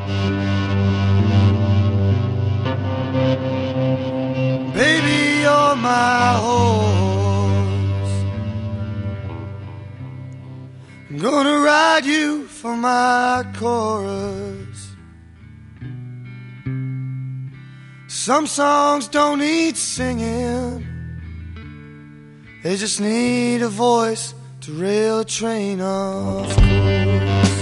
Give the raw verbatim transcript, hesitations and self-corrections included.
Baby, you're my horse. I'm gonna ride you for my chorus. Some songs don't need singing, they just need a voice to rail a train, of course.